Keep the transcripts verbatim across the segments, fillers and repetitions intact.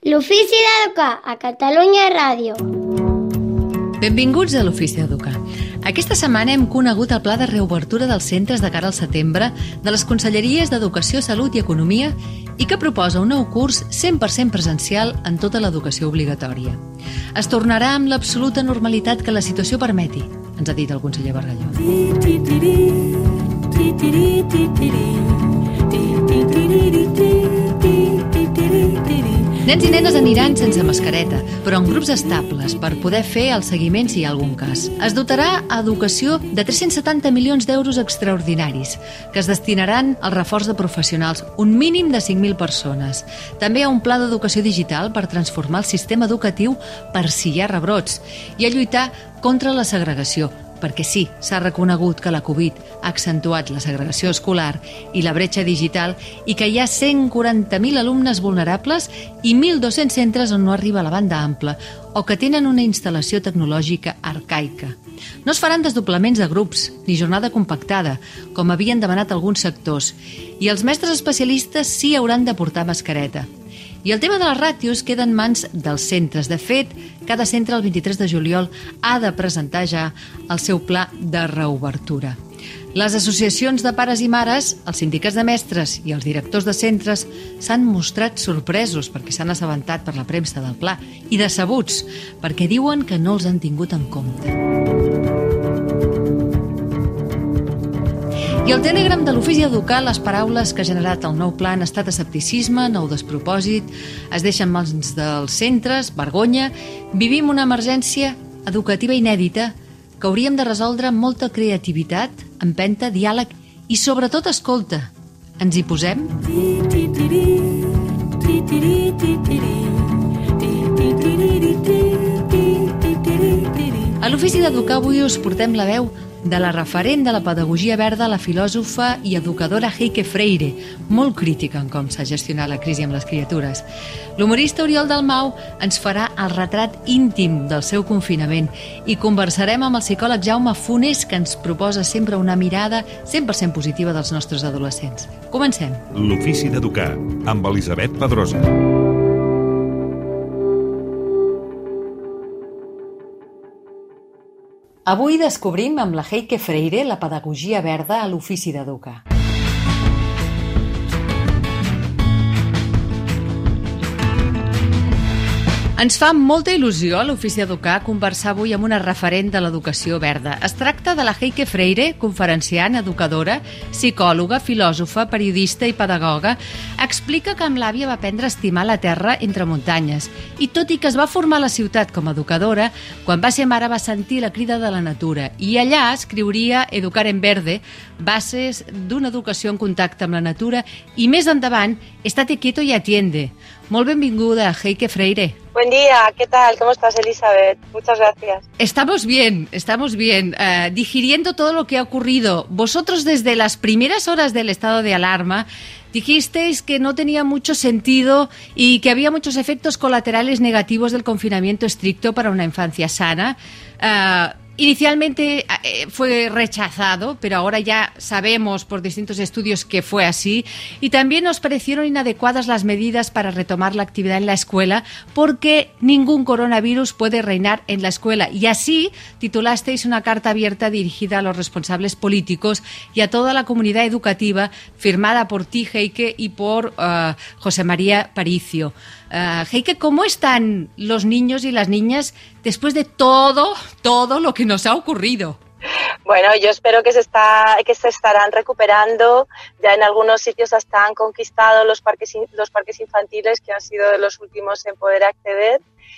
L'Ofici d'Educar a Catalunya Ràdio. Benvinguts a l'Ofici d'Educar. Aquesta setmana hem conegut el pla de reobertura dels centres de cara al setembre de les Conselleries d'Educació, Salut i Economia i que proposa un nou curs cent per cent presencial en tota l'educació obligatòria. Es tornarà amb l'absoluta normalitat que la situació permeti, ens ha dit el conseller Bargalló. Nens i nenes aniran sense mascareta, però en grups estables per poder fer el seguiment si hi ha algun cas. Es dotarà a educació de tres-cents setanta milions d'euros extraordinaris, que es destinaran al reforç de professionals, un mínim de cinc mil persones. També hi ha un pla d'educació digital per transformar el sistema educatiu per si hi ha rebrots i a lluitar contra la segregació, perquè sí, s'ha reconegut que la Covid ha accentuat la segregació escolar i la bretxa digital i que hi ha cent quaranta mil alumnes vulnerables i mil dos-cents centres on no arriba la banda ampla o que tenen una instal·lació tecnològica arcaica. No es faran desdoblaments de grups ni jornada compactada, com havien demanat alguns sectors, i els mestres especialistes sí hauran de portar mascareta. I el tema de les ràtios queda en mans dels centres. De fet, cada centre el vint-i-tres de juliol ha de presentar ja el seu pla de reobertura. Les associacions de pares i mares, els sindicats de mestres i els directors de centres s'han mostrat sorpresos perquè s'han assabentat per la premsa del pla i decebuts perquè diuen que no els han tingut en compte. I al Telegram de l'Ofici d'Educar les paraules que ha generat el nou pla han estat escepticisme, nou despropòsit, es deixen mans dels centres, vergonya, vivim una emergència educativa inèdita que hauríem de resoldre amb molta creativitat, empenta, diàleg i sobretot escolta. Ens hi posem? A l'Ofici d'Educar avui us portem la veu de la referent de la pedagogia verda, la filòsofa i educadora Heike Freire, molt crítica en com s'ha gestionat la crisi amb les criatures. L'humorista Oriol Dalmau ens farà el retrat íntim del seu confinament i conversarem amb el psicòleg Jaume Funes, que ens proposa sempre una mirada cent per cent positiva dels nostres adolescents. Comencem. L'Ofici d'Educar, amb Elisabet Pedrosa. Avui descobrim amb la Heike Freire la pedagogia verda a l'Ofici d'Educar. Ens fa molta il·lusió a l'Ofici d'Educar conversar avui amb una referent de l'educació verda. Es tracta de la Heike Freire, conferenciant, educadora, psicòloga, filòsofa, periodista i pedagoga. Explica que amb l'àvia va aprendre a estimar la terra entre muntanyes i tot i que es va formar a la ciutat com a educadora, quan va ser mare va sentir la crida de la natura i allà escriuria Educar en Verde, bases d'una educació en contacte amb la natura i més endavant Estate quieto y atiende. Molt benvinguda, Heike Freire. Buen día, ¿qué tal? ¿Cómo estás, Elisabet? Muchas gracias. Estamos bien, estamos bien, uh, digiriendo todo lo que ha ocurrido. Vosotros desde las primeras horas del estado de alarma dijisteis que no tenía mucho sentido y que había muchos efectos colaterales negativos del confinamiento estricto para una infancia sana. Uh, Inicialmente eh, fue rechazado, pero ahora ya sabemos por distintos estudios que fue así. Y también nos parecieron inadecuadas las medidas para retomar la actividad en la escuela porque ningún coronavirus puede reinar en la escuela. Y así titulasteis una carta abierta dirigida a los responsables políticos y a toda la comunidad educativa, firmada por ti, Heike, y por uh, José María Paricio. Uh, Heike, ¿cómo están los niños y las niñas después de todo, todo lo que nos ha ocurrido? Bueno, yo espero que se está, que se estarán recuperando. Ya en algunos sitios hasta han conquistado los parques, los parques infantiles, que han sido de los últimos en poder acceder.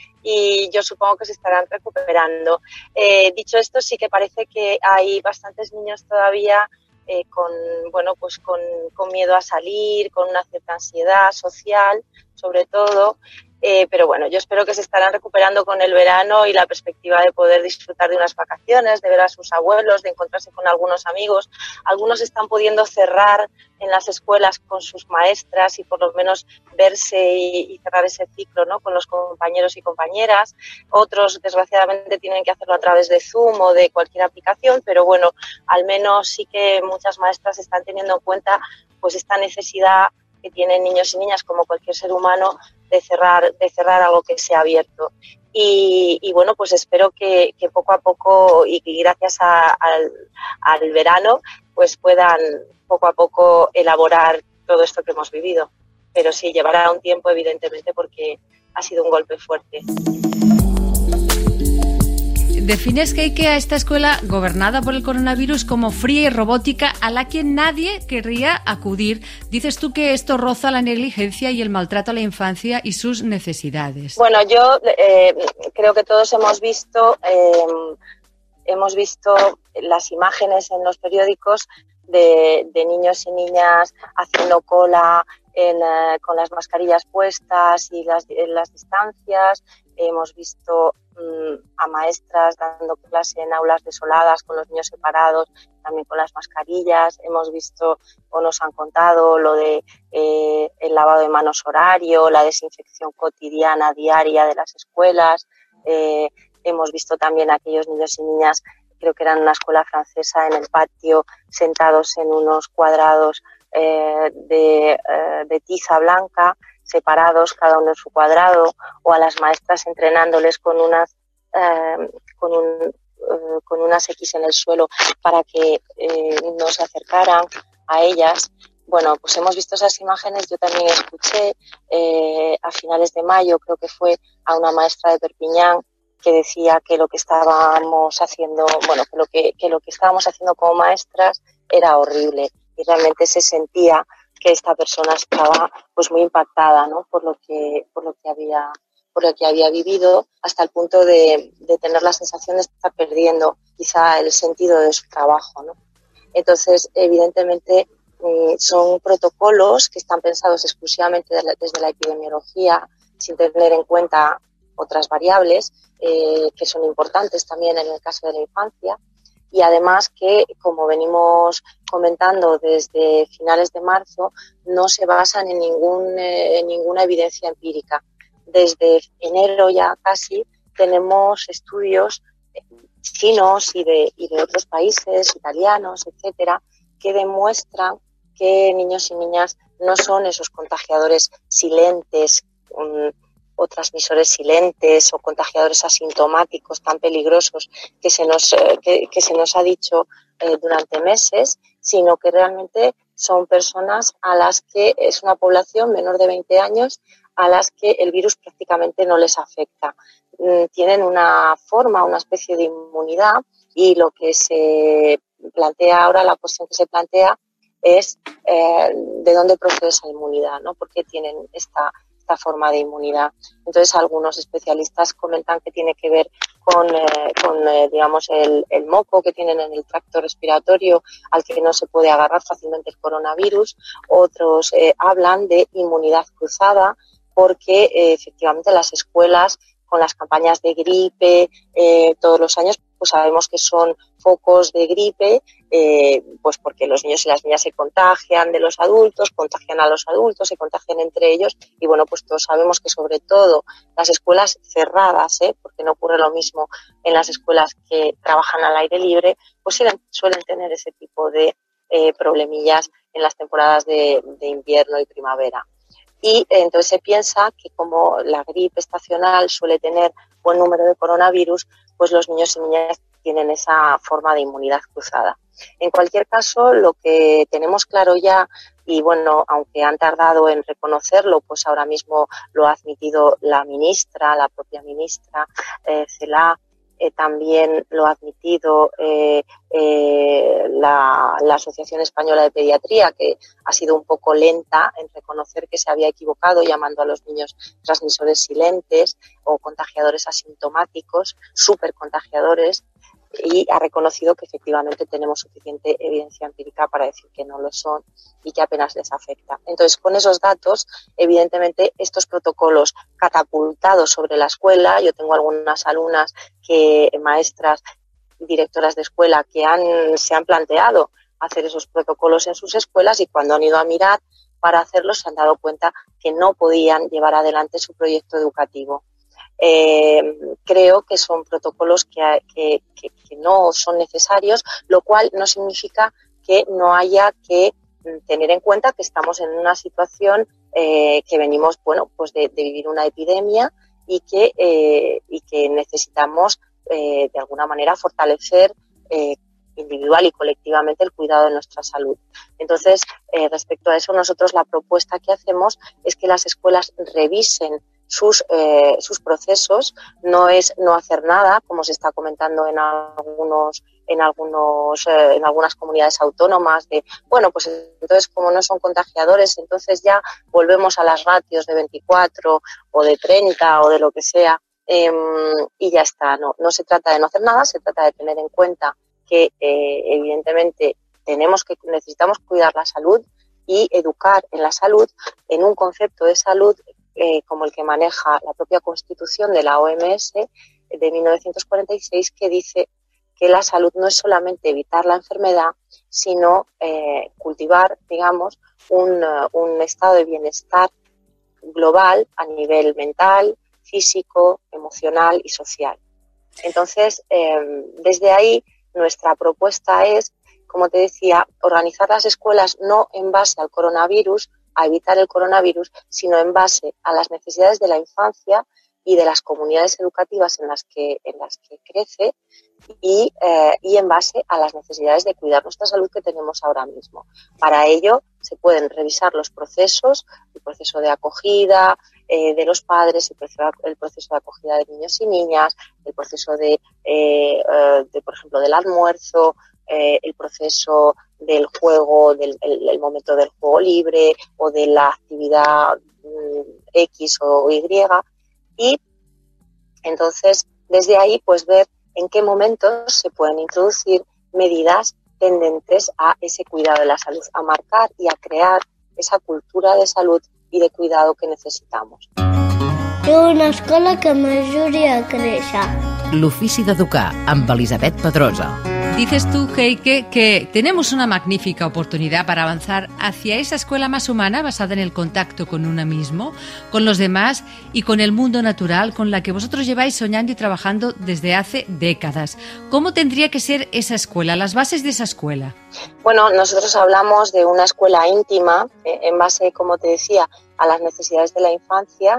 Y yo supongo que se estarán recuperando. Eh, dicho esto, sí que parece que hay bastantes niños todavía eh, con, bueno, pues con, con miedo a salir, con una cierta ansiedad social, sobre todo. Eh, pero bueno, yo espero que se estarán recuperando con el verano y la perspectiva de poder disfrutar de unas vacaciones, de ver a sus abuelos, de encontrarse con algunos amigos. Algunos están pudiendo cerrar en las escuelas con sus maestras y por lo menos verse y, y cerrar ese ciclo, ¿no?, con los compañeros y compañeras. Otros, desgraciadamente, tienen que hacerlo a través de Zoom o de cualquier aplicación, pero bueno, al menos sí que muchas maestras están teniendo en cuenta pues esta necesidad que tienen niños y niñas, como cualquier ser humano, de de cerrar, de cerrar algo que se ha abierto. Y, y bueno, pues espero que, que poco a poco y que gracias a, al, al verano pues puedan poco a poco elaborar todo esto que hemos vivido. Pero sí, llevará un tiempo evidentemente porque ha sido un golpe fuerte. Defines que hay que a esta escuela gobernada por el coronavirus como fría y robótica a la que nadie querría acudir. Dices tú que esto roza la negligencia y el maltrato a la infancia y sus necesidades. Bueno, yo eh, creo que todos hemos visto, eh, hemos visto las imágenes en los periódicos de, de niños y niñas haciendo cola en, eh, con las mascarillas puestas y las, en las distancias. Hemos visto a maestras dando clase en aulas desoladas con los niños separados, también con las mascarillas. Hemos visto o nos han contado lo de eh, el lavado de manos horario, la desinfección cotidiana, diaria de las escuelas. Eh, hemos visto también a aquellos niños y niñas, creo que eran una escuela francesa, en el patio, sentados en unos cuadrados eh, de, eh, de tiza blanca, separados, cada uno en su cuadrado, o a las maestras entrenándoles con unas eh, con, un, eh, con unas X en el suelo para que eh, no se acercaran a ellas. Bueno, pues hemos visto esas imágenes. Yo también escuché eh, a finales de mayo, creo que fue, a una maestra de Perpiñán que decía que lo que estábamos haciendo, bueno, que lo que, que lo que estábamos haciendo como maestras era horrible, y realmente se sentía que esta persona estaba pues muy impactada, ¿no? por lo que por lo que había por lo que había vivido, hasta el punto de, de tener la sensación de estar perdiendo quizá el sentido de su trabajo, ¿no? Entonces, evidentemente, son protocolos que están pensados exclusivamente desde la epidemiología, sin tener en cuenta otras variables eh, que son importantes también en el caso de la infancia. Y además que, como venimos comentando desde finales de marzo, no se basan en, ningún, eh, en ninguna evidencia empírica. Desde enero ya casi tenemos estudios chinos y de, y de otros países, italianos, etcétera, que demuestran que niños y niñas no son esos contagiadores silentes, um, o transmisores silentes o contagiadores asintomáticos tan peligrosos que se nos, eh, que, que se nos ha dicho eh, durante meses, sino que realmente son personas a las que es una población menor de veinte años a las que el virus prácticamente no les afecta. Mm, tienen una forma, una especie de inmunidad, y lo que se plantea ahora, la cuestión que se plantea es eh, de dónde procede esa inmunidad, ¿no? ¿Por qué tienen esta esta forma de inmunidad? Entonces, algunos especialistas comentan que tiene que ver con, eh, con eh, digamos, el, el moco que tienen en el tracto respiratorio, al que no se puede agarrar fácilmente el coronavirus. Otros eh, hablan de inmunidad cruzada, porque eh, efectivamente las escuelas, con las campañas de gripe eh, todos los años, pues sabemos que son focos de gripe, eh, pues porque los niños y las niñas se contagian de los adultos, contagian a los adultos, se contagian entre ellos, y bueno, pues todos sabemos que sobre todo las escuelas cerradas, ¿eh? porque no ocurre lo mismo en las escuelas que trabajan al aire libre, pues suelen, suelen tener ese tipo de eh, problemillas en las temporadas de, de invierno y primavera. Y eh, entonces se piensa que como la gripe estacional suele tener buen número de coronavirus, pues los niños y niñas tienen esa forma de inmunidad cruzada. En cualquier caso, lo que tenemos claro ya, y bueno, aunque han tardado en reconocerlo, pues ahora mismo lo ha admitido la ministra, la propia ministra eh, Celaá, eh, también lo ha admitido eh, eh, la, la Asociación Española de Pediatría, que ha sido un poco lenta en reconocer que se había equivocado llamando a los niños transmisores silentes o contagiadores asintomáticos, supercontagiadores, y ha reconocido que efectivamente tenemos suficiente evidencia empírica para decir que no lo son y que apenas les afecta. Entonces, con esos datos, evidentemente, estos protocolos catapultados sobre la escuela, yo tengo algunas alumnas, que maestras, directoras de escuela, que han, se han planteado hacer esos protocolos en sus escuelas, y cuando han ido a mirar para hacerlos se han dado cuenta que no podían llevar adelante su proyecto educativo. Eh, creo que son protocolos que, que, que, que no son necesarios, lo cual no significa que no haya que tener en cuenta que estamos en una situación eh, que venimos, bueno, pues de, de vivir una epidemia y que, eh, y que necesitamos eh, de alguna manera fortalecer eh, individual y colectivamente el cuidado de nuestra salud. Entonces, eh, respecto a eso, nosotros la propuesta que hacemos es que las escuelas revisen sus, eh, sus procesos. No es no hacer nada, como se está comentando en algunos en algunos eh, en algunas comunidades autónomas, de bueno, pues entonces como no son contagiadores, entonces ya volvemos a las ratios de veinticuatro o de treinta o de lo que sea, eh, y ya está. No, no se trata de no hacer nada, se trata de tener en cuenta que eh, evidentemente tenemos que necesitamos cuidar la salud y educar en la salud, en un concepto de salud eh, como el que maneja la propia Constitución de la O M S de mil novecientos cuarenta y seis, que dice que la salud no es solamente evitar la enfermedad, sino eh, cultivar, digamos, un, uh, un estado de bienestar global a nivel mental, físico, emocional y social. Entonces, eh, desde ahí, nuestra propuesta es, como te decía, organizar las escuelas no en base al coronavirus, a evitar el coronavirus, sino en base a las necesidades de la infancia y de las comunidades educativas en las que, en las que crece y, eh, y en base a las necesidades de cuidar nuestra salud que tenemos ahora mismo. Para ello se pueden revisar los procesos, el proceso de acogida eh, de los padres, el proceso, el proceso de acogida de niños y niñas, el proceso de, eh, de por ejemplo, del almuerzo, eh, el proceso del juego, del el, el momento del juego libre o de la actividad mm, X o Y. Y entonces, desde ahí, pues ver en qué momentos se pueden introducir medidas tendentes a ese cuidado de la salud, a marcar y a crear esa cultura de salud y de cuidado que necesitamos. Quiero una escuela que m'ajudi a créixer. L'ofici d'educar amb Elisabet Pedrosa. Dices tú, Heike, que tenemos una magnífica oportunidad para avanzar hacia esa escuela más humana basada en el contacto con uno mismo, con los demás y con el mundo natural con la que vosotros lleváis soñando y trabajando desde hace décadas. ¿Cómo tendría que ser esa escuela, las bases de esa escuela? Bueno, nosotros hablamos de una escuela íntima, eh, en base, como te decía, a las necesidades de la infancia.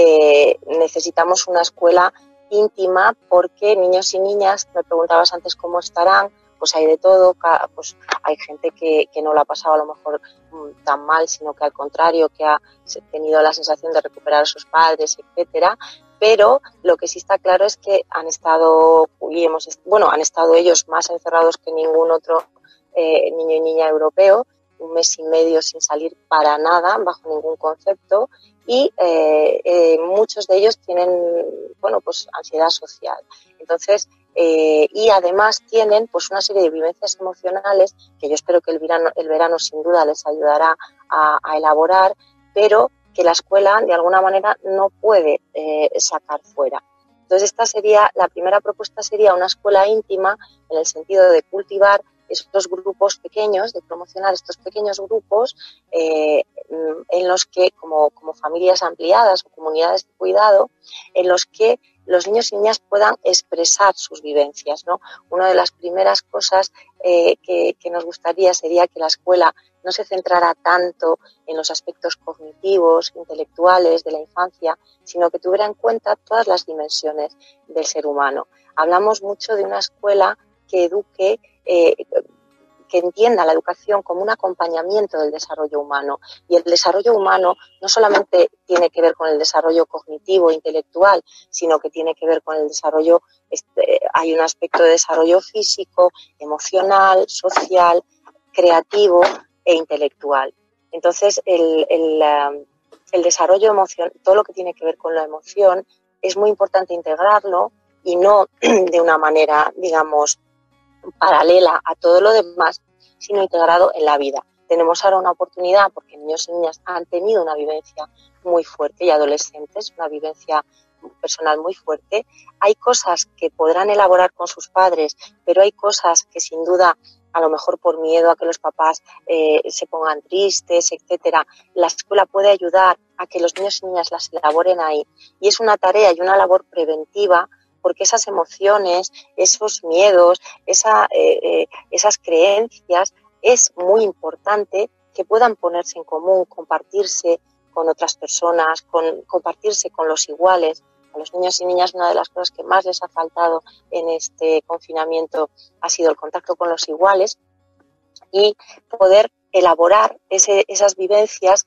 Eh, necesitamos una escuela íntima porque niños y niñas, me preguntabas antes cómo estarán, pues hay de todo, pues hay gente que, que no lo ha pasado a lo mejor tan mal, sino que al contrario, que ha tenido la sensación de recuperar a sus padres, etcétera. Pero lo que sí está claro es que han estado, y hemos, bueno, han estado ellos más encerrados que ningún otro eh, niño y niña europeo, un mes y medio sin salir para nada, bajo ningún concepto, y eh, eh, muchos de ellos tienen, bueno, pues ansiedad social. Entonces, eh, y además tienen pues una serie de vivencias emocionales que yo espero que el verano, el verano sin duda les ayudará a, a elaborar, pero que la escuela de alguna manera no puede eh, sacar fuera. Entonces, esta sería, la primera propuesta sería una escuela íntima en el sentido de cultivar estos grupos pequeños, de promocionar estos pequeños grupos eh, en los que, como, como familias ampliadas o comunidades de cuidado, en los que los niños y niñas puedan expresar sus vivencias, ¿no? Una de las primeras cosas eh, que, que nos gustaría sería que la escuela no se centrara tanto en los aspectos cognitivos, intelectuales de la infancia, sino que tuviera en cuenta todas las dimensiones del ser humano. Hablamos mucho de una escuela que eduque, eh, que entienda la educación como un acompañamiento del desarrollo humano. Y el desarrollo humano no solamente tiene que ver con el desarrollo cognitivo, intelectual, sino que tiene que ver con el desarrollo, este, hay un aspecto de desarrollo físico, emocional, social, creativo e intelectual. Entonces, el, el, el desarrollo emocional, todo lo que tiene que ver con la emoción, es muy importante integrarlo y no de una manera, digamos, paralela a todo lo demás, sino integrado en la vida. Tenemos ahora una oportunidad porque niños y niñas han tenido una vivencia muy fuerte y adolescentes, una vivencia personal muy fuerte. Hay cosas que podrán elaborar con sus padres, pero hay cosas que sin duda, a lo mejor por miedo a que los papás eh, se pongan tristes, etcétera, la escuela puede ayudar a que los niños y niñas las elaboren ahí. Y es una tarea y una labor preventiva, porque esas emociones, esos miedos, esa, eh, eh, esas creencias, es muy importante que puedan ponerse en común, compartirse con otras personas, con, compartirse con los iguales. A los niños y niñas una de las cosas que más les ha faltado en este confinamiento ha sido el contacto con los iguales y poder elaborar ese, esas vivencias,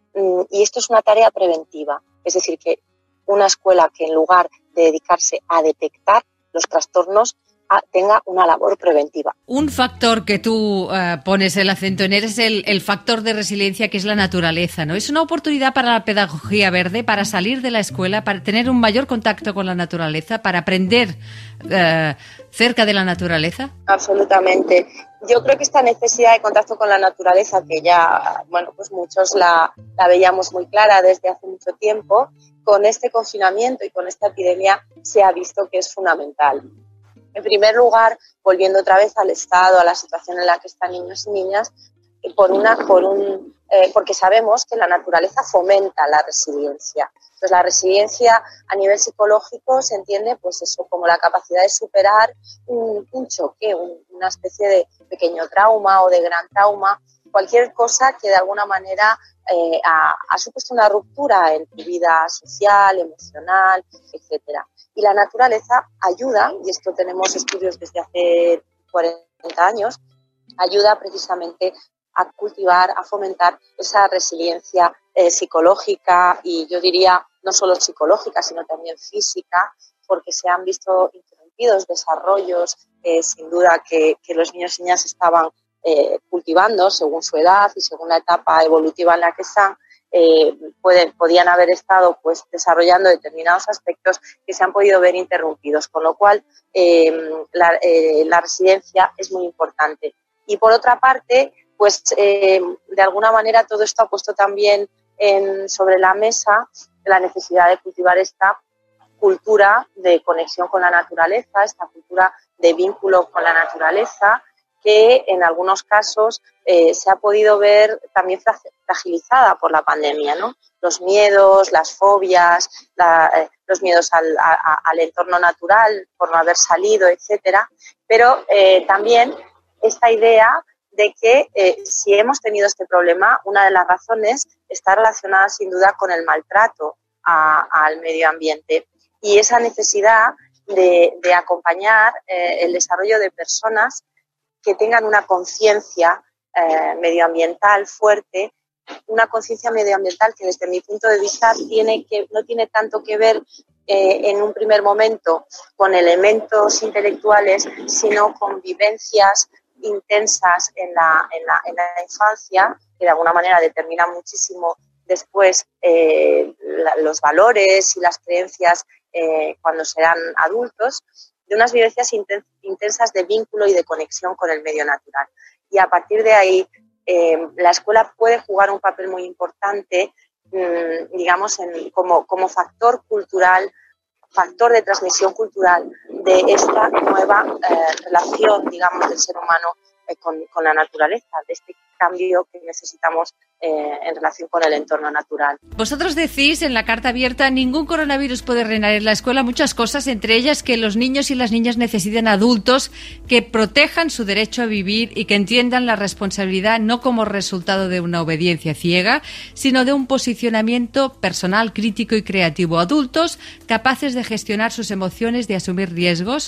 y esto es una tarea preventiva, es decir, que una escuela que en lugar de dedicarse a detectar los trastornos tenga una labor preventiva. Un factor que tú uh, pones el acento en él es el, el factor de resiliencia, que es la naturaleza, ¿no? Es una oportunidad para la pedagogía verde, para salir de la escuela, para tener un mayor contacto con la naturaleza, para aprender uh, cerca de la naturaleza. Absolutamente. Yo creo que esta necesidad de contacto con la naturaleza, que ya, bueno, pues muchos la, la veíamos muy clara desde hace mucho tiempo, con este confinamiento y con esta epidemia se ha visto que es fundamental. En primer lugar, volviendo otra vez al estado, a la situación en la que están niños y niñas, por una, por un, eh, porque sabemos que la naturaleza fomenta la resiliencia. Entonces, la resiliencia a nivel psicológico se entiende, pues eso, como la capacidad de superar un, un choque, un, una especie de pequeño trauma o de gran trauma, cualquier cosa que de alguna manera eh, ha, ha supuesto una ruptura en tu vida social, emocional, etcétera. Y la naturaleza ayuda, y esto tenemos estudios desde hace cuarenta años, ayuda precisamente a cultivar, a fomentar esa resiliencia eh, psicológica y yo diría no solo psicológica, sino también física, porque se han visto interrumpidos desarrollos eh, sin duda que, que los niños y niñas estaban eh, cultivando según su edad y según la etapa evolutiva en la que están. Eh, pueden, podían haber estado pues desarrollando determinados aspectos que se han podido ver interrumpidos, con lo cual eh, la, eh, la resiliencia es muy importante. Y por otra parte, pues eh, de alguna manera todo esto ha puesto también en, sobre la mesa la necesidad de cultivar esta cultura de conexión con la naturaleza, esta cultura de vínculo con la naturaleza, que en algunos casos eh, se ha podido ver también fragilizada por la pandemia, ¿no? Los miedos, las fobias, la, eh, los miedos al, a, al entorno natural por no haber salido, etcétera. Pero eh, también esta idea de que eh, si hemos tenido este problema, una de las razones está relacionada sin duda con el maltrato a, al medio ambiente y esa necesidad de, de acompañar eh, el desarrollo de personas que tengan una conciencia eh, medioambiental fuerte, una conciencia medioambiental que desde mi punto de vista tiene que, no tiene tanto que ver eh, en un primer momento con elementos intelectuales, sino con vivencias intensas en la, en la, en la infancia, que de alguna manera determinan muchísimo después eh, la, los valores y las creencias eh, cuando serán adultos, de unas vivencias intensas de vínculo y de conexión con el medio natural. Y a partir de ahí, eh, la escuela puede jugar un papel muy importante, mmm, digamos, en, como, como factor cultural, factor de transmisión cultural de esta nueva eh, relación, digamos, del ser humano eh, con, con la naturaleza, de este cambio que necesitamos eh, en relación con el entorno natural. Vosotros decís en la carta abierta, ningún coronavirus puede reinar en la escuela, muchas cosas, entre ellas que los niños y las niñas necesitan adultos que protejan su derecho a vivir y que entiendan la responsabilidad no como resultado de una obediencia ciega, sino de un posicionamiento personal, crítico y creativo. Adultos capaces de gestionar sus emociones, de asumir riesgos.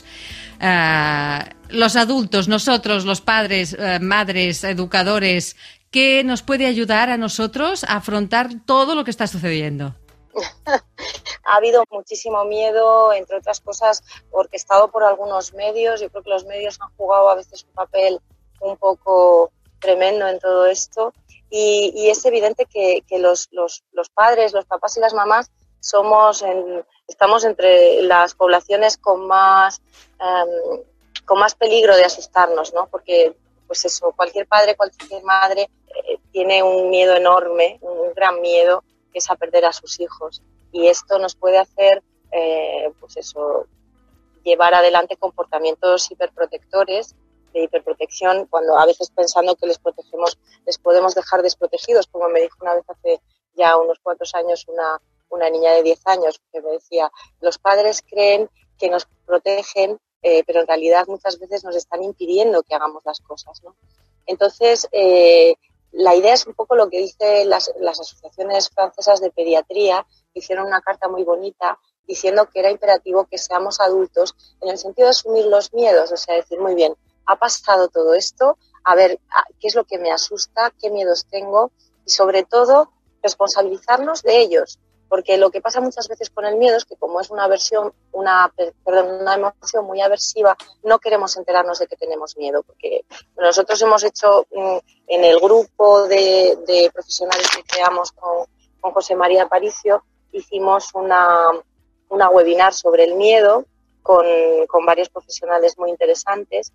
Uh, los adultos, nosotros, los padres, uh, madres, educadores, ¿qué nos puede ayudar a nosotros a afrontar todo lo que está sucediendo? Ha habido muchísimo miedo, entre otras cosas, orquestado por algunos medios. Yo creo que los medios han jugado a veces un papel un poco tremendo en todo esto. Y, y es evidente que, que los, los, los padres, los papás y las mamás somos en, estamos entre las poblaciones con más, um, con más peligro de asustarnos, ¿no? Porque, pues eso, cualquier padre, cualquier madre eh, tiene un miedo enorme, un gran miedo, que es a perder a sus hijos. Y esto nos puede hacer, eh, pues eso, llevar adelante comportamientos hiperprotectores, de hiperprotección, cuando a veces pensando que les protegemos, les podemos dejar desprotegidos, como me dijo una vez hace ya unos cuantos años una una niña de diez años que me decía, los padres creen que nos protegen, eh, pero en realidad muchas veces nos están impidiendo que hagamos las cosas, ¿no? Entonces, eh, la idea es un poco lo que dicen las, las asociaciones francesas de pediatría, que hicieron una carta muy bonita diciendo que era imperativo que seamos adultos en el sentido de asumir los miedos, o sea, decir, muy bien, ha pasado todo esto, a ver qué es lo que me asusta, qué miedos tengo y sobre todo responsabilizarnos de ellos, porque lo que pasa muchas veces con el miedo es que como es una aversión, una, perdón, una emoción muy aversiva, no queremos enterarnos de que tenemos miedo, porque nosotros hemos hecho en el grupo de, de profesionales que creamos con, con José María Aparicio, hicimos una, una webinar sobre el miedo con, con varios profesionales muy interesantes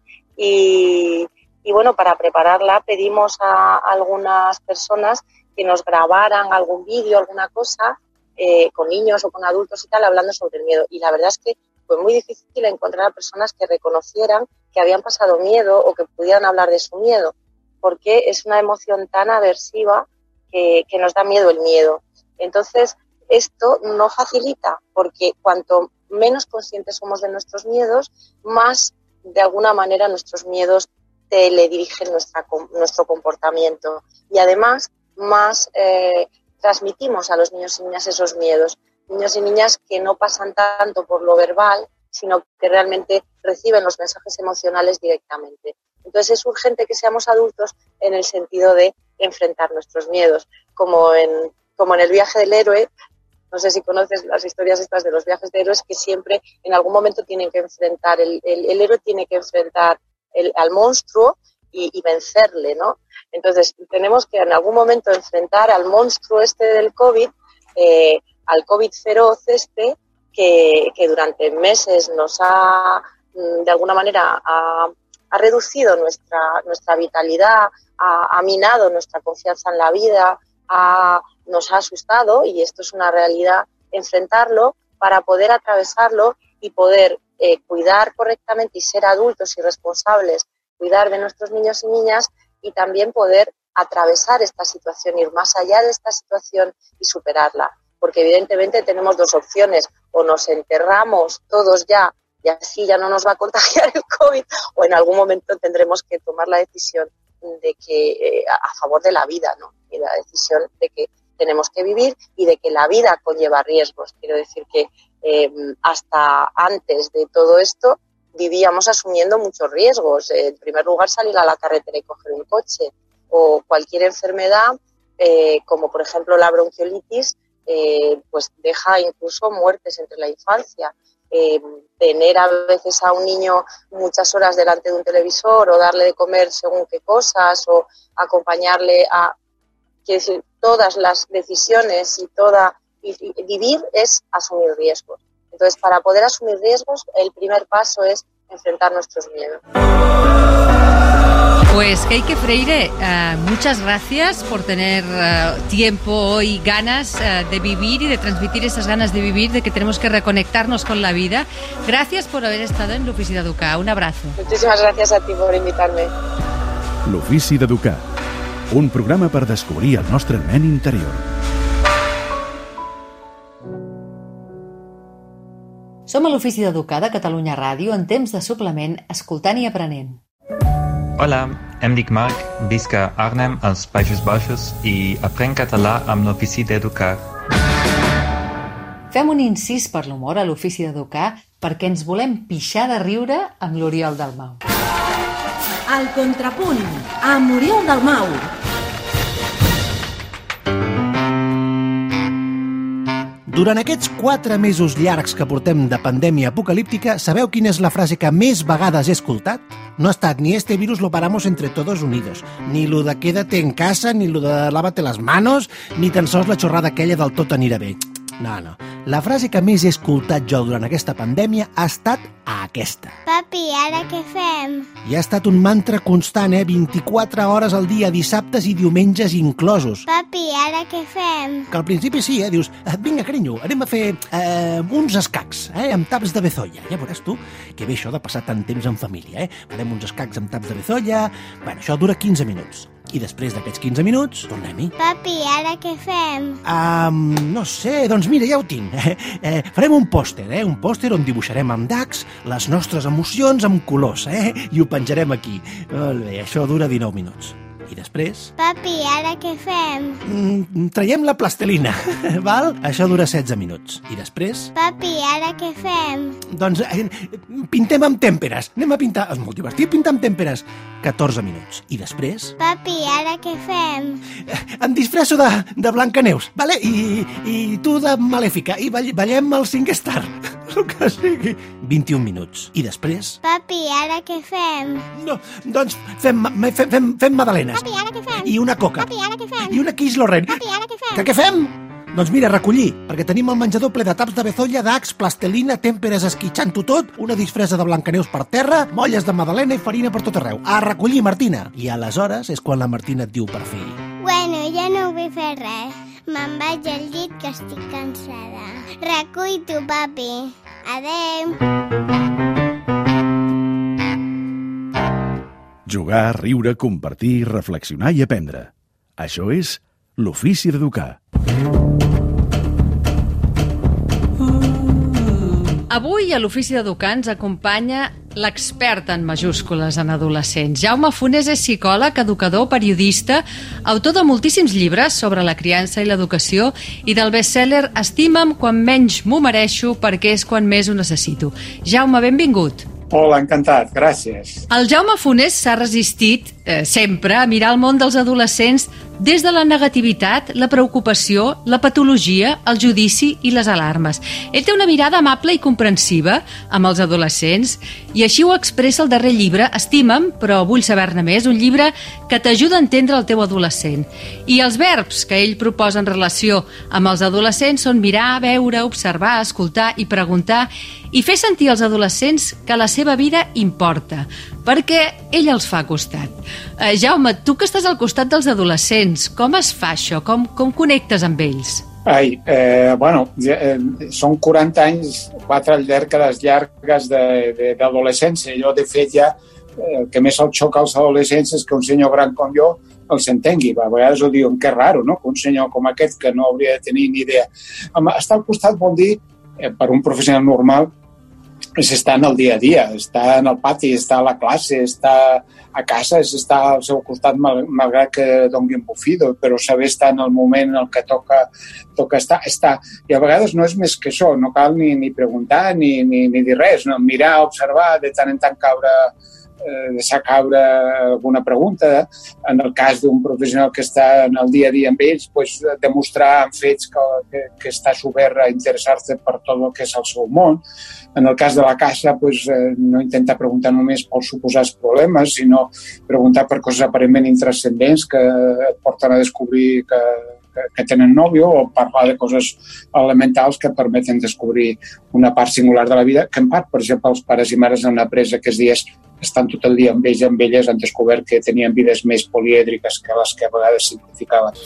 y, y bueno, para prepararla pedimos a, a algunas personas que nos grabaran algún vídeo, alguna cosa, eh, con niños o con adultos y tal, hablando sobre el miedo. Y la verdad es que fue muy difícil encontrar a personas que reconocieran que habían pasado miedo o que pudieran hablar de su miedo, porque es una emoción tan aversiva que, que nos da miedo el miedo. Entonces, esto no facilita, porque cuanto menos conscientes somos de nuestros miedos, más, de alguna manera, nuestros miedos teledirigen nuestra, nuestro comportamiento. Y además, más eh, transmitimos a los niños y niñas esos miedos. Niños y niñas que no pasan tanto por lo verbal, sino que realmente reciben los mensajes emocionales directamente. Entonces es urgente que seamos adultos en el sentido de enfrentar nuestros miedos. Como en, como en el viaje del héroe, no sé si conoces las historias estas de los viajes de héroes, que siempre en algún momento tienen que enfrentar, el, el, el héroe tiene que enfrentar el, al monstruo y, y vencerle, ¿no? Entonces tenemos que en algún momento enfrentar al monstruo este del COVID, eh, al COVID feroz este, que, que durante meses nos ha, de alguna manera, ha, ha reducido nuestra, nuestra vitalidad, ha, ha minado nuestra confianza en la vida, ha, nos ha asustado, y esto es una realidad, enfrentarlo para poder atravesarlo y poder eh, cuidar correctamente y ser adultos y responsables, cuidar de nuestros niños y niñas y también poder atravesar esta situación, ir más allá de esta situación y superarla. Porque evidentemente tenemos dos opciones, o nos enterramos todos ya y así ya no nos va a contagiar el COVID, o en algún momento tendremos que tomar la decisión de que eh, a favor de la vida, ¿no? Y la decisión de que tenemos que vivir y de que la vida conlleva riesgos. Quiero decir que eh, hasta antes de todo esto vivíamos asumiendo muchos riesgos. En primer lugar, salir a la carretera y coger un coche, o cualquier enfermedad, eh, como por ejemplo la bronquiolitis, eh, pues deja incluso muertes entre la infancia. Eh, tener a veces a un niño muchas horas delante de un televisor o darle de comer según qué cosas o acompañarle a... Quiero decir, todas las decisiones y toda... Y, y vivir es asumir riesgos. Entonces, para poder asumir riesgos, el primer paso es enfrentar nuestros miedos. Pues Keike Freire, uh, muchas gracias por tener uh, tiempo hoy, ganas uh, de vivir y de transmitir esas ganas de vivir, de que tenemos que reconectarnos con la vida. Gracias por haber estado en l'Ofici d'Educar. Un abrazo. Muchísimas gracias a ti por invitarme. L'Ofici d'Educar, un programa per descobrir el nostre nen interior. Som a l'Ofici d'Educar de Catalunya Ràdio en temps de suplement, escoltant i aprenent. Hola, em dic Marc, visc a Arnhem, als Països Baixos, i aprenc català amb l'Ofici d'Educar. Fem un incís per l'humor a l'Ofici d'Educar perquè ens volem pixar de riure amb l'Oriol Dalmau. El contrapunt, amb Oriol Dalmau. Durant aquests quatre mesos llargs que portem de pandèmia apocalíptica, sabeu quina és la frase que més vegades he escoltat? No ha estat ni este virus lo paramos entre todos unidos, ni lo de quédate en casa, ni lo de lávate las manos, ni tan sols la xorrada aquella del tot anirà bé. No, no. La frase que més he escoltat jo durant aquesta pandèmia ha estat aquesta. Papi, ara què fem? I ha estat un mantra constant, eh? vint-i-quatre hores al dia, dissabtes i diumenges inclosos. Papi, ara què fem? Que al principi sí, eh? Dius, vinga, carinyo, anem a fer eh, uns escacs, eh? Amb taps de bezolla. Ja veuràs tu que bé això de passar tant temps en família, eh? Farem uns escacs amb taps de bezolla. Bueno, això dura quinze minuts. I després d'aquests quinze minuts, tornem-hi. Papi, ara què fem? Um, no sé, doncs mira, ja ho tinc. Eh, eh, farem un pòster, eh? Un pòster on dibuixarem amb dacs les nostres emocions amb colors, eh? I ho penjarem aquí. Molt bé, això dura dinou minuts. I després... Papi, ara què fem? Mm, traiem la plastelina, val? Això dura setze minuts. I després... Papi, ara què fem? Doncs eh, pintem amb tèmperes. Anem a pintar... És molt divertit pintar amb tèmperes. catorze minuts. I després... Papi, ara què fem? Eh, em disfresso de, de Blancaneus, vale? I, i tu de Malèfica. I ball, ballem el cinc star. El que sigui. vint-i-un minuts. I després... Papi, ara què fem? No, doncs fem, fem, fem, fem magdalenes. Papi, ara què fem? I una coca. Papi, ara què fem? I una Kiss Lorraine. Papi, ara què fem? Que què fem? Doncs mira, recollir, perquè tenim el menjador ple de taps de bezolla, dacs, plastelina, tèmperes esquitxant-ho tot, una disfressa de Blancaneus per terra, molles de magdalena i farina per tot arreu. A recollir, Martina! I aleshores és quan la Martina et diu per fi... Bueno, jo no vull fer res. Me'n vaig al llit que estic cansada. Recull tu, papi. Adeu. Jugar, riure, compartir, reflexionar i aprendre. Això és l'ofici d'educar. Avui a l'Ofici d'Educar ens acompanya l'expert en majúscules en adolescents. Jaume Funes és psicòleg, educador, periodista, autor de moltíssims llibres sobre la criança i l'educació i del best-seller Estima'm quan menys m'ho mereixo perquè és quan més ho necessito. Jaume, benvingut. Hola, encantat, gràcies. El Jaume Funes s'ha resistit eh, sempre a mirar el món dels adolescents des de la negativitat, la preocupació, la patologia, el judici i les alarmes. Ell té una mirada amable i comprensiva amb els adolescents i així ho expressa el darrer llibre, Estima'm, però vull saber-ne més, un llibre que t'ajuda a entendre el teu adolescent. I els verbs que ell proposa en relació amb els adolescents són mirar, veure, observar, escoltar i preguntar i fer sentir als adolescents que la seva vida importa, perquè ell els fa costat. Eh, Jaume, tu que estàs al costat dels adolescents, com es fa això? Com, com connectes amb ells? Ai, eh, bueno, eh, són quaranta anys, quatre dècades llargues d'adolescència. Jo, de fet, ja eh, el que més el xoca als adolescents és que un senyor gran com jo els entengui. A vegades ho diuen, que raro, no?, que un senyor com aquest, que no hauria de tenir ni idea. Estar al costat vol dir, eh, per un professional normal, és estar en el dia a dia, estar en el pati, estar a la classe, estar a casa, és estar al seu costat mal, malgrat que doni un bufido, però saber estar en el moment en el que toca, toca estar, estar. I a vegades no és més que això, no cal ni, ni preguntar ni, ni, ni dir res, no? Mirar, observar, de tant en tant caure, eh, deixar caure alguna pregunta. En el cas d'un professional que està en el dia a dia amb ells, pues, demostrar amb fets que, que, que estàs obert a interessar-te per tot el que és el seu món. En el cas de la casa, pues, eh, no intentar preguntar només pels suposats problemes, sinó preguntar per coses aparentment intrascendents que et porten a descobrir que, que, que tenen nòvio, o parlar de coses elementals que permeten descobrir una part singular de la vida, que en part, per exemple, els pares i mares han après aquests dies, estan tot el dia amb ells, amb elles, han descobert que tenien vides més polièdriques que les que a vegades simplificaven.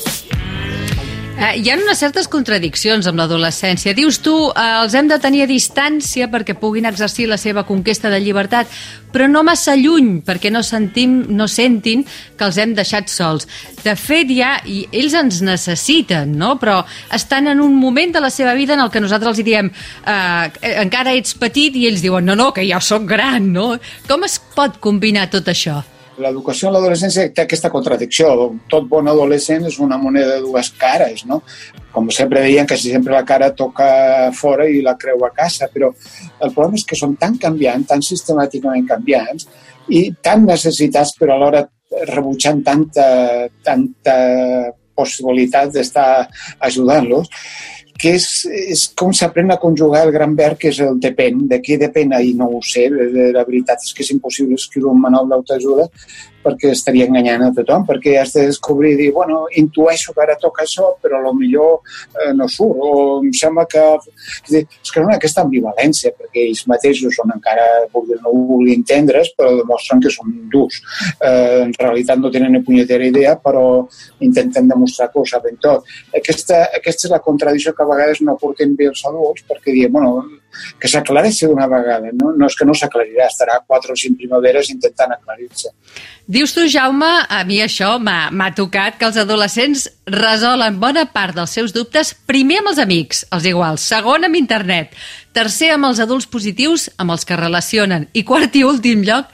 Eh, hi ha unes certes contradiccions amb l'adolescència. Dius tu, eh, els hem de tenir a distància perquè puguin exercir la seva conquesta de llibertat, però no massa lluny, perquè no, sentim, no sentin que els hem deixat sols. De fet, ja, i ells ens necessiten, no? Però estan en un moment de la seva vida en el que nosaltres els diem eh, encara ets petit, i ells diuen no, no, que ja sóc gran, no? Com es pot combinar tot això? L'educació en l'adolescència té aquesta contradicció. Tot bon adolescent és una moneda de dues cares, no? Com sempre deien que sempre la cara toca fora i la creu a casa, però el problema és que són tan canviants, tan sistemàticament canviants i tan necessitats, però alhora rebutjant tanta, tanta possibilitat d'estar ajudant-los, que és, és com s'aprèn a conjugar el gran verb que és el depèn. De què depèn? I no ho sé, la veritat és que és impossible escriure un manual d'autoajuda perquè estaria enganyant a tothom, perquè has de descobrir i dir, bueno, intueixo que ara toca això, però potser eh, no surt, o em sembla que... És, dir, és que no, aquesta ambivalència, perquè ells mateixos són encara, no volen entendre's, però demostren que són durs. Eh, en realitat no tenen ni punyetera idea, però intenten demostrar que ho saben tot. Aquesta, aquesta és la contradicció que a vegades no porten bé els adults, perquè diem, bueno, que s'aclareixi d'una vegada, no? No és que no s'aclarirà, estarà quatre o cinc primaveres intentant aclarir-se. Dius tu, Jaume, a mi això m'ha tocat, que els adolescents resolen bona part dels seus dubtes primer amb els amics, els iguals, segon amb internet, tercer amb els adults positius amb els que relacionen i quart i últim lloc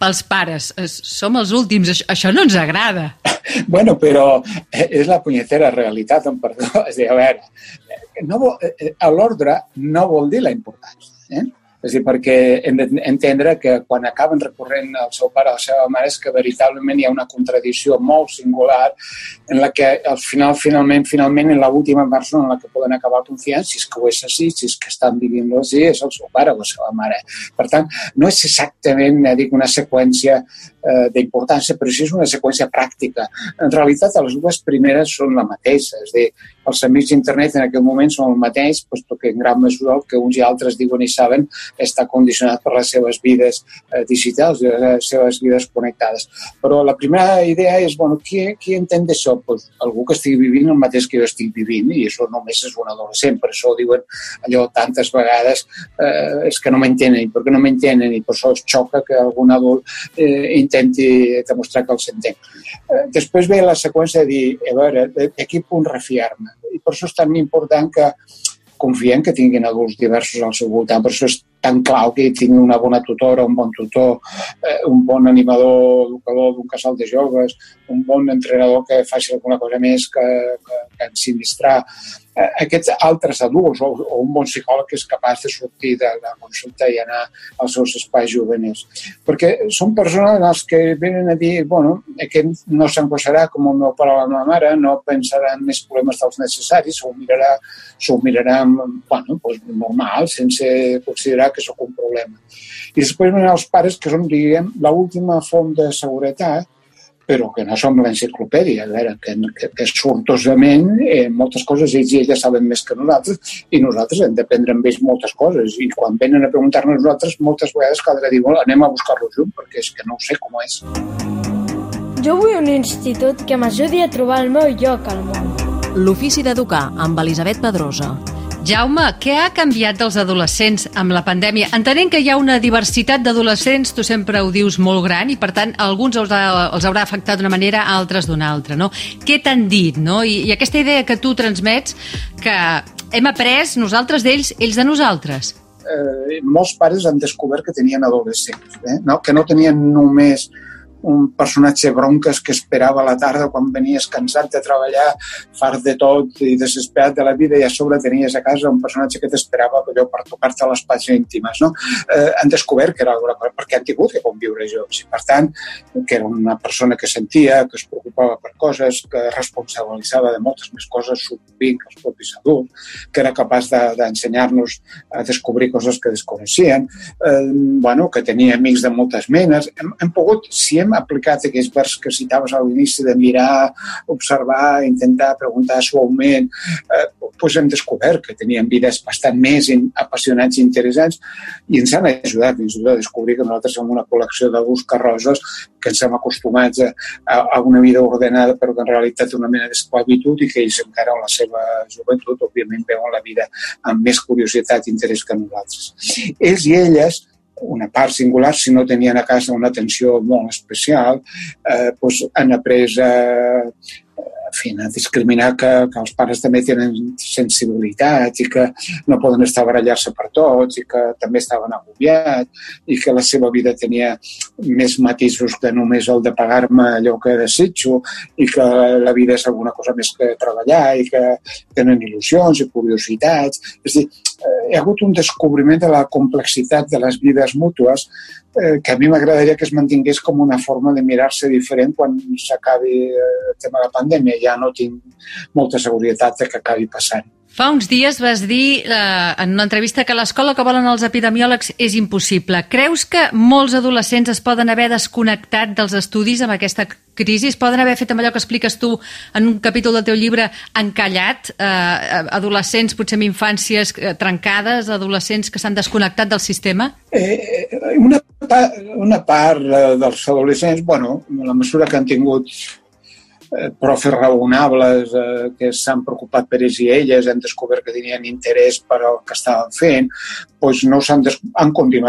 pels pares. Som els últims, això, això no ens agrada. Bueno, però és la punyetera realitat, em perdó. És a dir, a veure, no vol, l'ordre no vol dir la importància, eh? És a dir, perquè hem d'entendre que quan acaben recorrent al seu pare o a la seva mare és que veritablement hi ha una contradicció molt singular en la que al final, finalment, finalment, en l'última persona en la que poden acabar confiant, si és que ho és així, si és que estan vivint-ho així, és el seu pare o la seva mare. Per tant, no és exactament, dic, una seqüència eh, d'importància, però sí és una seqüència pràctica. En realitat, les dues primeres són la mateixa, és a dir, els amics d'internet en aquell moment són el mateix, perquè en gran mesura el que uns i altres diuen i saben està condicionat per les seves vides eh, digitals, les seves vides connectades. Però la primera idea és, bueno, qui, qui entén d'això? Pues algú que estigui vivint el mateix que jo estic vivint, i això només és un adolescent, per això ho diuen allò tantes vegades, eh, és que no m'entenen, perquè no m'entenen, i per això es xoca que algun adult eh, intenti demostrar que els entén. Eh, després ve la seqüència de dir, a veure, de, de quin punt refiar-me? I per això és tan important que confiem que tinguin adults diversos al seu voltant. Per això és tan clau que tinguin una bona tutora, un bon tutor, eh, un bon animador, educador d'un casal de joves, un bon entrenador que faci alguna cosa més que, que, que ensinistrar. Eh, aquests altres adults o, o un bon psicòleg que és capaç de sortir de la consulta i anar als seus espais juvenils. Perquè són persones que venen a dir, bueno, aquest no s'angoixarà com el meu pare o la meva mare, no pensarà en més problemes dels necessaris, s'ho mirarà, s'ho mirarà bueno, doncs normal, sense considerar que sóc un problema. I després venen els pares, que són, diguem, l'última font de seguretat, però que no som l'enciclopèdia, a veure, que, que, que sortosament eh, moltes coses ells i elles saben més que nosaltres i nosaltres hem d'aprendre amb ells moltes coses i quan venen a preguntar-nos nosaltres moltes vegades caldrà dir, bueno, anem a buscar-lo junt perquè és que no ho sé com és. Jo vull un institut que m'ajudi a trobar el meu lloc al món. L'Ofici d'Educar amb Elisabet Pedrosa. Jaume, què ha canviat dels adolescents amb la pandèmia? Entenent que hi ha una diversitat d'adolescents, tu sempre ho dius molt gran, i per tant alguns els, ha, els haurà afectat d'una manera, altres d'una altra, no? Què t'han dit, no? I, i aquesta idea que tu transmets, que hem après nosaltres d'ells, ells de nosaltres. Eh, molts pares han descobert que tenien adolescents, eh? No? Que no tenien només un personatge bronques que esperava a la tarda quan venies cansat de treballar, fart de tot i desesperat de la vida, i a sobre tenies a casa un personatge que t'esperava allò per tocar-te les parts íntimes. No? Eh, han descobert que era alguna cosa, perquè han tingut que conviure junts. I per tant, que era una persona que sentia, que es preocupava per coses, que responsabilitzava de moltes més coses, sovint que els propis adults, que era capaç de, d'ensenyar-nos a descobrir coses que desconeixien, eh, bueno, que tenia amics de moltes menes. Hem, hem pogut, si hem aplicat aquells verbs que citaves a l'inici de mirar, observar, intentar preguntar suaument, eh, doncs hem descobert que tenien vides bastant més apassionants i interessants i ens han ajudat fins i tot a descobrir que nosaltres som una col·lecció de buscarroses que ens hem acostumats a, a una vida ordenada però que en realitat una mena d'esclavitud i que ells encara en la seva joventut òbviament veuen la vida amb més curiositat i interès que nosaltres. Ells i elles, una part singular, si no tenien a casa una atenció molt especial, eh, doncs han après a, en fi, a discriminar que, que els pares també tenen sensibilitat i que no poden estar a barallar-se per tots i que també estaven agobiats i que la seva vida tenia més matisos que només el de pagar-me allò que desitjo i que la vida és alguna cosa més que treballar i que tenen il·lusions i curiositats. És a dir, hi ha hagut un descobriment de la complexitat de les vides mútues eh, que a mi m'agradaria que es mantingués com una forma de mirar-se diferent quan s'acabi el tema de la pandèmia. Ja no tinc molta seguretat de que acabi passant. Fa uns dies vas dir eh, en una entrevista que l'escola que volen els epidemiòlegs és impossible. Creus que molts adolescents es poden haver desconnectat dels estudis amb aquesta crisi? Es poden haver fet amb allò que expliques tu en un capítol del teu llibre, encallat? Eh, adolescents, potser amb infàncies trencades, adolescents que s'han desconnectat del sistema? Eh, una, part, una part dels adolescents, bueno, en la mesura que han tingut profes raonables eh, que s'han preocupat per ells i elles, han descobert que tenien interès per al que estaven fent, doncs no s'han des... han continuat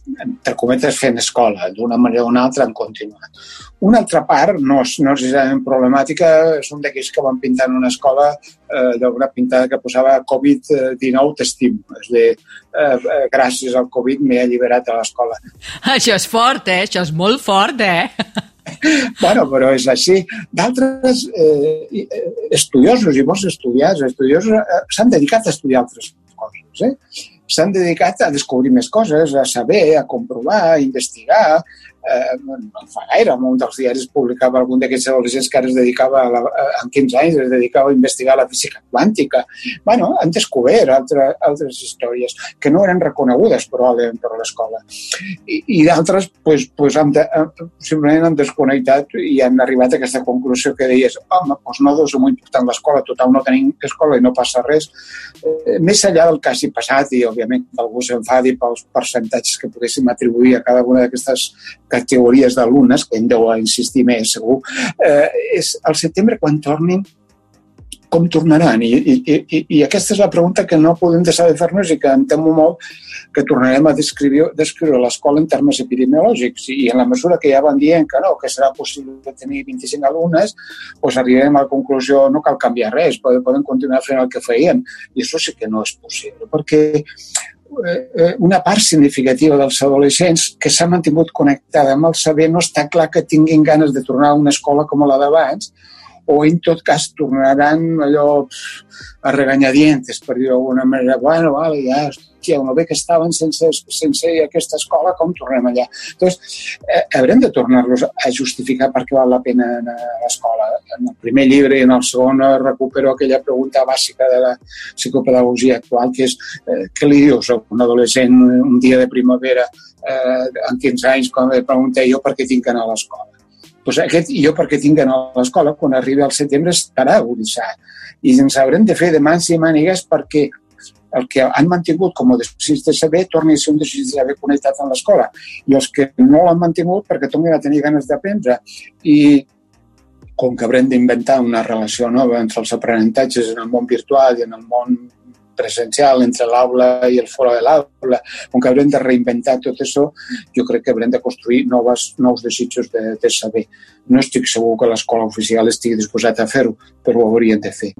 entre cometes, fent escola. D'una manera o una altra han continuat. Una altra part, no és, no és exactament problemàtica, són d'aquells que van pintant una escola eh, d'una pintada que posava covid dinou t'estimo. És a dir, eh, gràcies al Covid m'he alliberat de l'escola. Això és fort, eh? Això és molt fort, eh? Bueno, però és així. D'altres eh, estudiosos i molts estudiats, estudiosos eh, s'han dedicat a estudiar altres coses, eh? S'han dedicat a descobrir més coses, a saber, a comprovar, a investigar. Eh, no fa gaire, en un dels diaris publicava algun d'aquests adolescents que ara es dedicava, a la, en quinze anys, es dedicava a investigar la física quàntica. Bueno, han descobert altre, altres històries que no eren reconegudes probablement per l'escola. I, i d'altres, pues, pues han de, simplement han desconnectat i han arribat a aquesta conclusió que deies, home, doncs no deu ser molt important l'escola, total no tenim escola i no passa res. Eh, més enllà del que hagi passat, i òbviament algú s'enfadi pels percentatges que poguéssim atribuir a cada una d'aquestes categories d'alumnes, que hem de insistir més, segur, eh, és al setembre quan tornin, com tornaran? I, i, i, i aquesta és la pregunta que no podem deixar de fer-nos i que em temo molt que tornarem a descriure, descriure l'escola en termes epidemiològics. I en la mesura que ja van dient que no, que serà possible tenir vint-i-cinc alumnes, doncs arribarem a la conclusió no cal canviar res, podem continuar fent el que feien. I això sí que no és possible, perquè una part significativa dels adolescents que s'ha mantingut connectada amb el saber no està clar que tinguin ganes de tornar a una escola com la d'abans o en tot cas tornaran allò a regañadientes, per dir-ho d'alguna manera. Bueno, vale, ja, hòstia, una bé que estaven sense, sense aquesta escola, com tornem allà? Doncs eh, haurem de tornar-los a justificar per què val la pena anar a l'escola. En el primer llibre i en el segon recupero aquella pregunta bàsica de la psicopedagogia actual, que és eh, què li dius a un adolescent un dia de primavera eh, amb quinze anys, quan em pregunta jo per què tinc que anar a l'escola? Doncs aquest jo perquè tinc d'anar a l'escola, quan arribi al setembre estarà aguditzat. I ens haurem de fer de mans i mànigues perquè el que han mantingut com a desig de saber torni a ser un desig de saber connectat amb l'escola. I els que no l'han mantingut perquè tornin a tenir ganes d'aprendre. I com que haurem d'inventar una relació nova entre els aprenentatges en el món virtual i en el món presencial, entre l'aula i el fora de l'aula, com que haurem de reinventar tot això, jo crec que haurem de construir noves, nous desitjos de, de saber. No estic segur que l'escola oficial estigui disposat a fer-ho, però ho haurien de fer.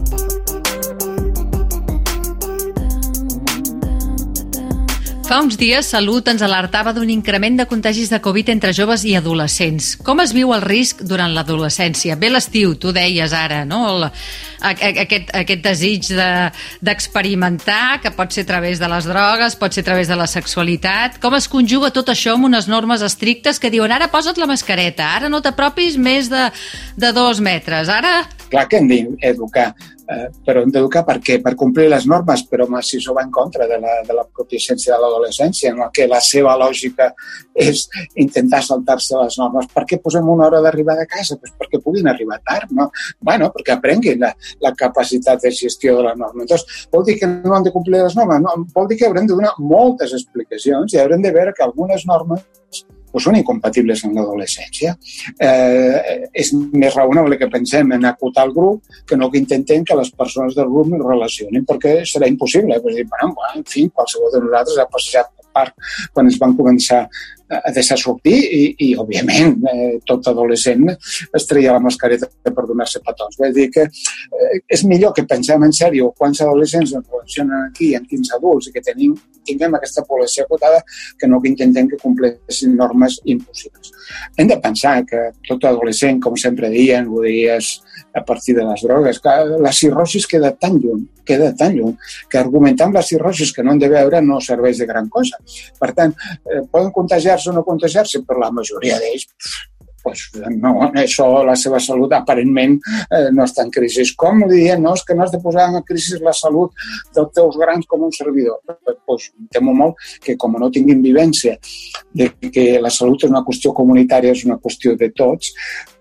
Fa uns dies Salut ens alertava d'un increment de contagis de Covid entre joves i adolescents. Com es viu el risc durant l'adolescència? Ve l'estiu, tu deies ara, no? El, aquest, aquest desig de, d'experimentar, que pot ser a través de les drogues, pot ser a través de la sexualitat. Com es conjuga tot això amb unes normes estrictes que diuen ara posa't la mascareta, ara no t'apropis més de, de dos metres, ara... Clar que hem d'educar, eh, però hem d'educar per què? Per complir les normes, però si això va en contra de la, de la pròpia essència de l'adolescència, en què la seva lògica és intentar saltar-se les normes. Per què posem una hora d'arribada a casa? Pues perquè puguin arribar tard, no? Bueno, perquè aprenguin la, la capacitat de gestió de les normes. Entonces, vol dir que no han de complir les normes? No, vol dir que haurem de donar moltes explicacions i haurem de veure que algunes normes pues són incompatibles amb l'adolescència. Eh, és més raonable que pensem en acotar el grup que no que intentem que les persones del grup no relacionin, perquè serà impossible. Pues dir, bueno, en fi, qualsevol de nosaltres ha passat per part quan es van començar a deixar sortir i, i òbviament, eh, tot adolescent es treia la mascareta per donar-se petons. Vull dir que eh, és millor que pensem en sèrio quants adolescents ens relacionen aquí amb quins adults i que tenim, tinguem aquesta població acotada que no que intentem que compleixin normes impossibles. Hem de pensar que tot adolescent, com sempre deien, ho deies a partir de les drogues, que la cirrosis queda tan lluny, queda tan lluny, que argumentar amb la cirrosis que no han de veure no serveix de gran cosa. Per tant, eh, poden contagiar-se o no contagiar-se, però la majoria d'ells, pues, no, això, la seva salut aparentment eh, no està en crisi. Com li dient, no, és que no has de posar en crisi la salut dels teus grans com un servidor. Pues, temo molt que com no tinguin vivència de que la salut és una qüestió comunitària, és una qüestió de tots,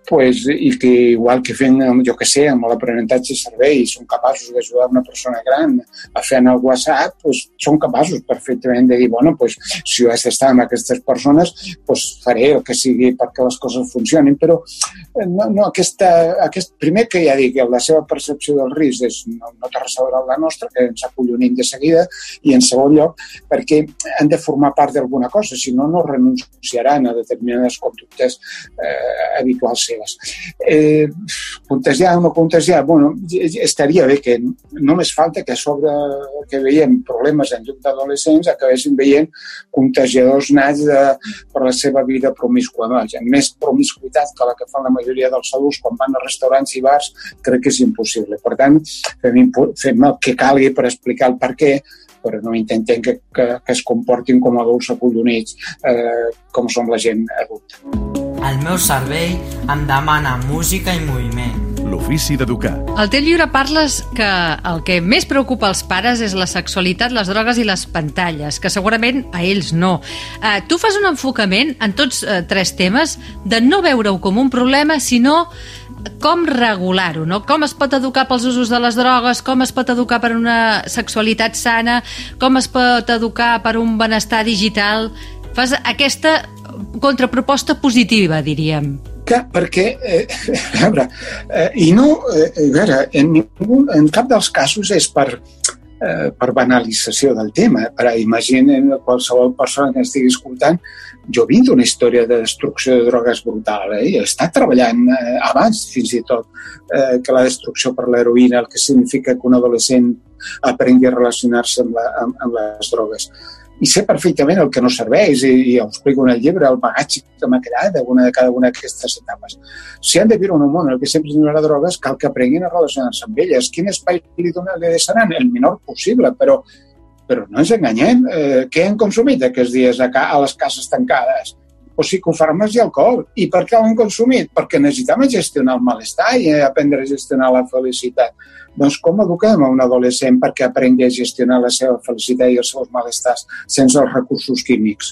pues, i que igual que fent, jo que sé, amb l'aprenentatge de serveis, són capaços d'ajudar una persona gran a fer en el WhatsApp, pues, són capaços perfectament de dir, bueno, pues, si jo haig d'estar amb aquestes persones, pues, faré el que sigui perquè les coses funcionin, però no, no, aquesta, aquest, primer que ja dic, la seva percepció del risc és, no, no té res a veure amb la nostra, que ens acollonim de seguida, i en segon lloc, perquè han de formar part d'alguna cosa, si no, no renunciaran a determinades conductes eh, habituals seves. Eh, contagiar o no contagiar, bueno, estaria bé que només falta que a sobre que veiem problemes en lloc d'adolescents acabessin veient contagiadors nats de, per la seva vida promiscua. Més promiscuitat que la que fan la majoria dels adults quan van a restaurants i bars, crec que és impossible. Per tant, fem, fem el que calgui per explicar el per què, però no intentem que, que, que es comportin com adults acollonits, eh, com som la gent adulta. El meu cervell em demana música i moviment. L'ofici d'educar. Al teu llibre parles que el que més preocupa als pares és la sexualitat, les drogues i les pantalles, que segurament a ells no. Eh, tu fas un enfocament en tots eh, tres temes de no veure-ho com un problema, sinó com regular-ho, no? Com es pot educar pels usos de les drogues, com es pot educar per una sexualitat sana, com es pot educar per un benestar digital. Fas aquesta contraproposta positiva, diríem. Que, perquè, eh, a veure, eh, i no, eh, a veure, en, ningú, en cap dels casos és per, eh, per banalització del tema. Per imaginen qualsevol persona que estigui escoltant, jo vinc d'una història de destrucció de drogues brutal, eh? He estat treballant eh, abans, fins i tot, eh, que la destrucció per l'heroïna, el que significa que un adolescent aprengui a relacionar-se amb, la, amb, amb les drogues. I sé perfectament el que no serveix, i, i ho explico en el llibre, el bagatge que m'ha quedat de cada una d'aquestes etapes. Si han de viure en un món en què sempre hi haurà drogues, cal que aprenguin a relacionar-se amb elles. Quin espai li donen, li deixaran? El menor possible, però, però no ens enganyem. Eh, què han consumit aquests dies a, a les cases tancades? O psicofàrmacs i alcohol. I per què l'han consumit? Perquè necessitem gestionar el malestar i aprendre a gestionar la felicitat. Doncs com eduquem a un adolescent perquè aprengui a gestionar la seva felicitat i els seus malestars sense els recursos químics?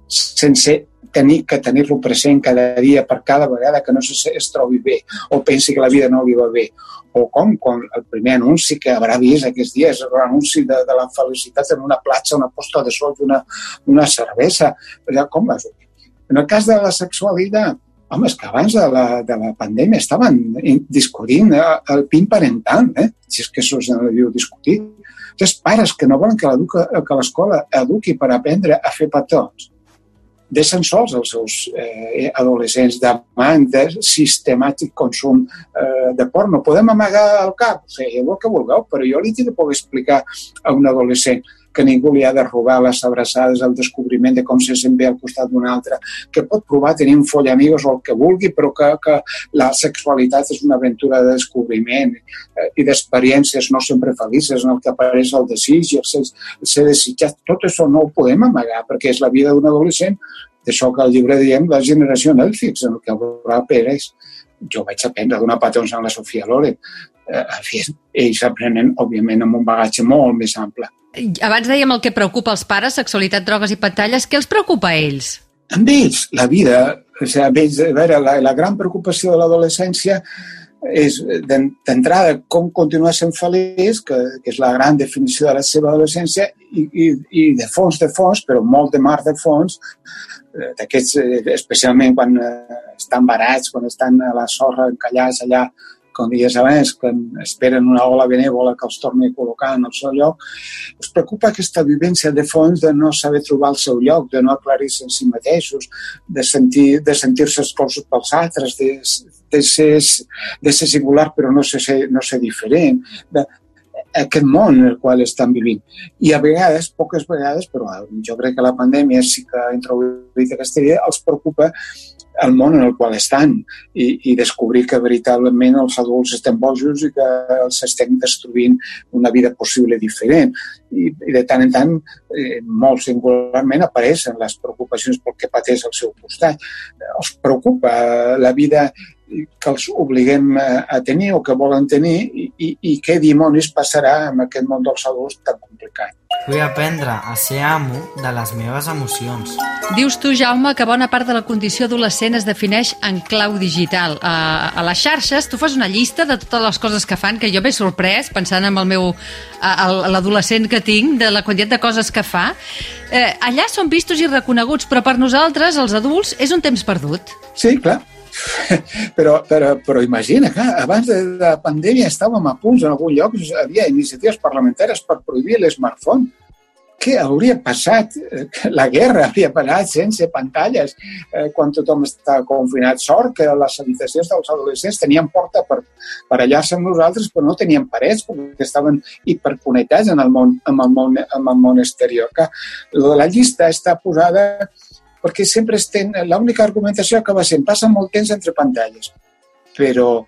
Sense tenir que tenir-lo present cada dia per cada vegada que no es trobi bé o pensi que la vida no li va bé. O com, com el primer anunci que haurà vist aquests dies, l'anunci de, de la felicitat en una platja, una posta de sol i una, una cervesa. Com vas? En el cas de la sexualitat, home, és que abans de la, de la pandèmia estaven discutint el P I N parental, eh? Si és que això es diu discutir. Doncs pares que no volen que, que l'escola eduqui per aprendre a fer petons, deixen sols els seus eh, adolescents davant de sistemàtic consum eh, de porno. Podem amagar el cap? Sí, el que vulgueu, però jo li he de poder explicar a un adolescent que ningú li ha de robar les abraçades, el descobriment de com se sent bé al costat d'un altre, que pot provar tenir un foll amigos o el que vulgui, però que, que la sexualitat és una aventura de descobriment eh, i d'experiències no sempre felices en el que apareix el desig i el ser, el ser desitjat. Tot això no ho podem amagar perquè és la vida d'un adolescent, d'això que al llibre diem la generació Netflix, en el que haurà Pérez. Jo vaig aprendre d'una petons en la Sofia Loren. Eh, en fi, ells aprenen, òbviament, amb un bagatge molt més ample. Abans dèiem el que preocupa els pares, sexualitat, drogues i pantalles. Què els preocupa a ells? Amb ells, la vida. O sigui, amb ells, a veure, la, la gran preocupació de l'adolescència és, d'entrada, com continuar sent feliç, que, que és la gran definició de la seva adolescència, i, i, i de fons, de fons, però molt de mar de fons, d'aquests, especialment quan estan barats, quan estan a la sorra encallats allà, com dies abans, que esperen una ola benèvola que els torni a col·locar en el seu lloc. Us preocupa aquesta vivència de fons de no saber trobar el seu lloc, de no aclarir-se en si mateixos, de, sentir, de sentir-se exclosos pels altres, de, de, ser, de ser singular però no ser, no ser diferent, de, aquest món en el qual estan vivint. I a vegades, poques vegades, però jo crec que la pandèmia sí que ha introduït aquesta idea, els preocupa el món en el qual estan i, i descobrir que veritablement els adults estem bojos i que els estem destruint una vida possible diferent. I, i de tant en tant, eh, molt singularment, apareixen les preocupacions pel que pateix al seu costat. Els preocupa la vida que els obliguem a tenir o que volen tenir i, i, i què dimonis passarà amb aquest món dels adults tan complicat. Vull aprendre a ser amo de les meves emocions. Dius tu, Jaume, que bona part de la condició adolescent es defineix en clau digital. A, a les xarxes tu fas una llista de totes les coses que fan, que jo m'he sorprès, pensant en el meu, l'adolescent que tinc, de la quantitat de coses que fa. Eh, allà són vistos i reconeguts, però per nosaltres, els adults, és un temps perdut. Sí, clar. Però, però, però imagina, clar, abans de la pandèmia estàvem a punts en algun lloc, hi havia iniciatives parlamentàries per prohibir l'smartphone. Què hauria passat? La guerra hauria passat sense pantalles eh, quan tothom està confinat. Sort que les habitacions dels adolescents tenien porta per barallar-se amb nosaltres, però no tenien parets perquè estaven hiperconnectats en el món, en el món, en el món exterior. La llista està posada perquè sempre estem... L'única argumentació acaba sent passa molt temps entre pantalles, però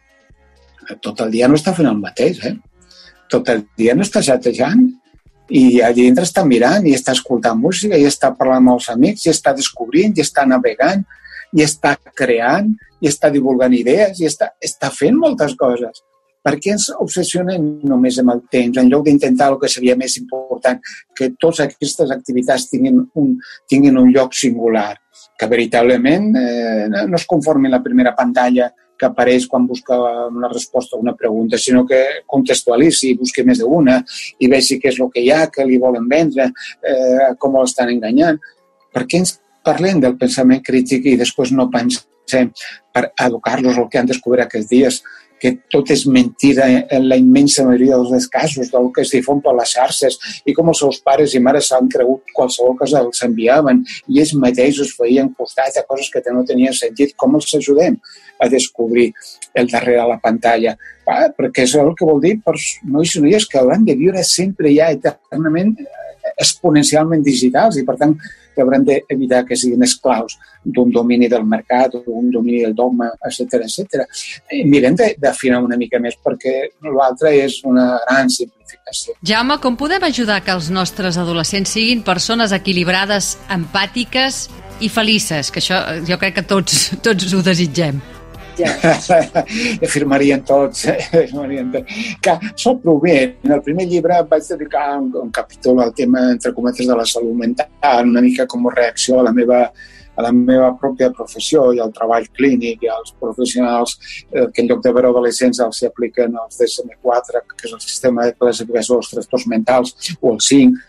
tot el dia no està fent el mateix, eh? Tot el dia no està xatejant i allà dintre està mirant i està escoltant música i està parlant amb els amics i està descobrint i està navegant i està creant i està divulgant idees i està, està fent moltes coses. Per què ens obsessionem només amb el temps, en lloc d'intentar el que seria més important, que totes aquestes activitats tinguin un, tinguin un lloc singular, que veritablement eh, no es conformi en la primera pantalla que apareix quan busca una resposta a una pregunta, sinó que contextualitzi, busqui més d'una i vegi què és el que hi ha, què li volen vendre, eh, com l'estan enganyant. Per què ens parlem del pensament crític i després no pensem per educar-los el que han descobert aquests dies, que tot és mentira en la immensa majoria dels casos del que es difon per les xarxes i com els seus pares i mares s'han cregut qualsevol cosa els enviaven i ells mateixos feien costat a coses que no tenien sentit. Com els ajudem a descobrir el darrere de la pantalla? Ah, perquè és el que vol dir per nois i noies que hauran de viure sempre ja eternament exponencialment digitals i per tant que haurem d'evitar que siguin esclaus d'un domini del mercat o d'un domini del dogma, etcètera, etcètera. Mirem d'afinar una mica més perquè l'altre és una gran simplificació. Jaume, com podem ajudar que els nostres adolescents siguin persones equilibrades, empàtiques i felices? Que això jo crec que tots, tots ho desitgem. Ja. Afirmarien tots. Afirmarien tots. Que sóc prou bé. En el primer llibre vaig dedicar un, un capítol al tema, entre cometes, de la salut mental, una mica com a reacció a la meva a la meva pròpia professió i al treball clínic i als professionals eh, que en lloc de veure adolescents els apliquen els D S M quatre, que és el sistema de classificació dels trastorns mentals, o el cinc,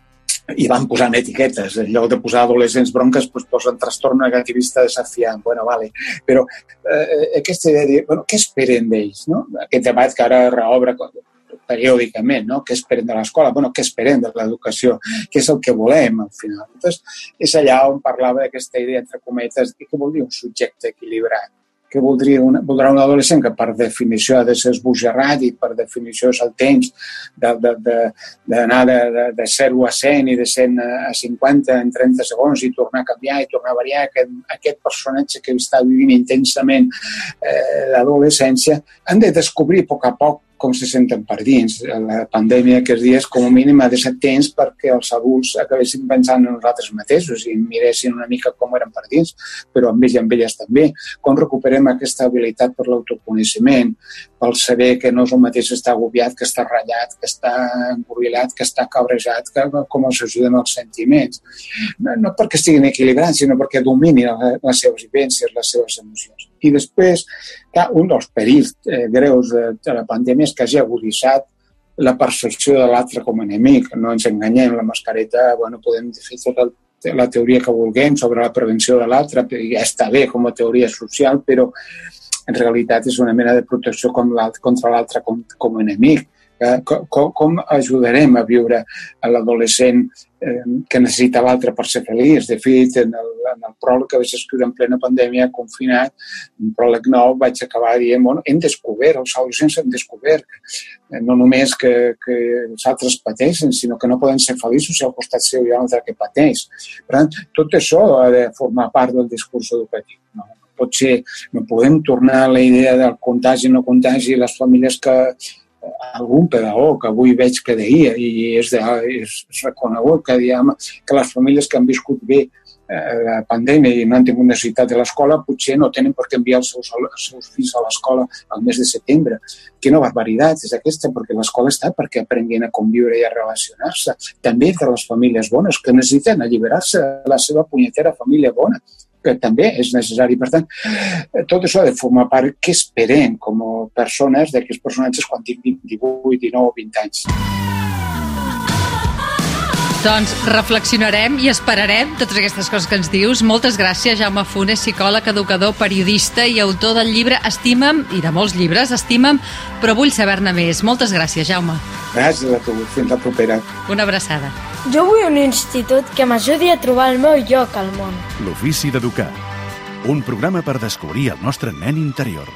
i van posant etiquetes. En lloc de posar adolescents bronques, doncs posen trastorn negativista desafiant. Bueno, vale. Però eh, aquesta idea de dir, bueno, què esperen d'ells? No? Aquest debat que ara reobre periòdicament, no? Què esperen de l'escola? Bueno, què esperen de l'educació? Què és el que volem, al final? Entonces, és allà on parlava d'aquesta idea, entre cometes, i què vol dir un subjecte equilibrat? Què voldria una, voldrà un adolescent que per definició ha de ser esbojarrat i per definició és el temps d'anar de, de, de, de, de zero a cent i de cent a cinquanta en trenta segons i tornar a canviar i tornar a variar. Aquest, aquest personatge que està vivint intensament eh, l'adolescència han de descobrir a poc a poc com se senten per dins. La pandèmia aquests dies, com a mínim, ha de ser temps perquè els adults acabessin pensant en nosaltres mateixos i miressin una mica com eren per dins, però amb ells i amb elles també. Com recuperem aquesta habilitat per l'autoconeixement, pel saber que no és el mateix estar agobiat, que està ratllat, que està engorbilat, que està cabrejat, que, com els ajuden els sentiments. No, no perquè estiguin equilibrats, sinó perquè dominin les seves vivències, les seves emocions. I després, clar, un dels perills eh, greus de, de la pandèmia és que hagi aguditzat la percepció de l'altre com a enemic. No ens enganyem, la mascareta, bueno, podem fer tota la teoria que vulguem sobre la prevenció de l'altre, ja està bé com a teoria social, però en realitat és una mena de protecció contra l'altre com, com a enemic. Com, com ajudarem a viure a l'adolescent eh, que necessita l'altre per ser feliç? De fet, en el, en el pròleg que vaig escriure en plena pandèmia, confinat, un pròleg nou, vaig acabar dient, bueno, hem descobert, els adolescents hem descobert eh, no només que, que els altres pateixen, sinó que no poden ser feliços si al costat seu hi ha un altre que pateix. Per tant, tot això ha de formar part del discurs educatiu. No? Potser no podem tornar a la idea del contagi no contagi, les famílies que algun pedagog que avui veig que deia i és, de, és reconegut que, diguem, que les famílies que han viscut bé la pandèmia i no han tingut necessitat de l'escola, potser no tenen per què enviar els seus, els seus fills a l'escola al mes de setembre. Quina barbaritat és aquesta, perquè l'escola està perquè aprenguin a conviure i a relacionar-se. També de les famílies bones, que necessiten alliberar-se de la seva punyetera família bona, que també és necessari. Per tant, tot això ha de formar part. Què esperem com a persones d'aquests personatges quan tinguin divuit, dinou o vint anys? Doncs reflexionarem i esperarem totes aquestes coses que ens dius. Moltes gràcies, Jaume Funes, psicòleg, educador, periodista i autor del llibre Estima'm, i de molts llibres, Estima'm, però vull saber-ne més. Moltes gràcies, Jaume. Gràcies a tu. Fins la propera. Una abraçada. Jo vull un institut que m'ajudi a trobar el meu lloc al món. L'ofici d'educar. Un programa per descobrir el nostre nen interior.